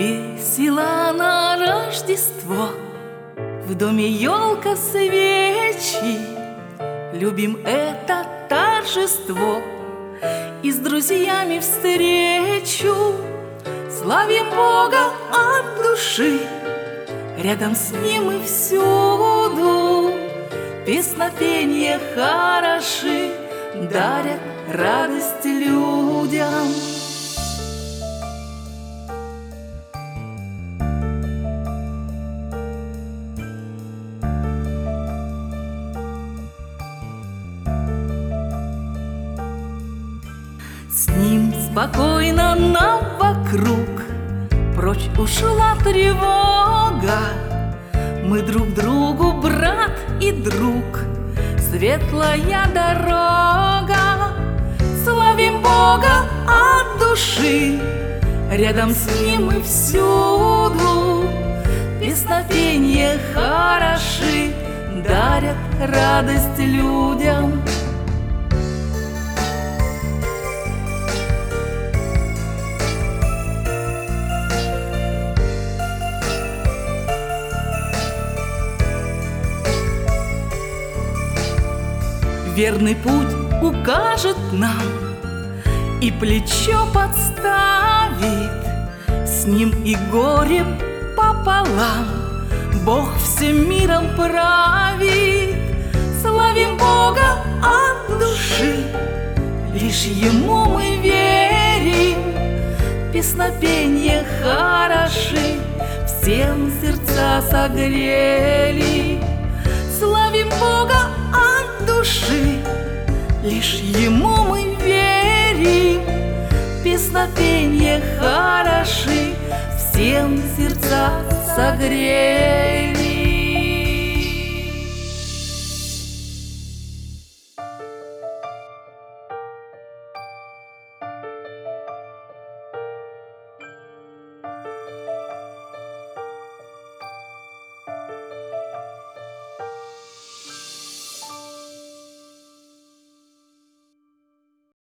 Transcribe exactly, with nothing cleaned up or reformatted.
Весело на Рождество, в доме елка, свечи. Любим это торжество и с друзьями встречу. Славим Бога от души, рядом с Ним и всюду. Песнопения хороши дарят радость людям. С Ним спокойно нам вокруг прочь ушла тревога. Мы друг другу брат и друг, светлая дорога. Славим Бога от души, рядом с Ним и всюду. Песнопения хороши дарят радость людям. Верный путь укажет нам и плечо подставит. С Ним и горе пополам Бог всем миром правит. Славим Бога от души, лишь Ему мы верим. Песнопения хороши всем сердца согрели. Славим Бога от души, лишь Ему мы верим. Песнопения хороши всем сердца согрели.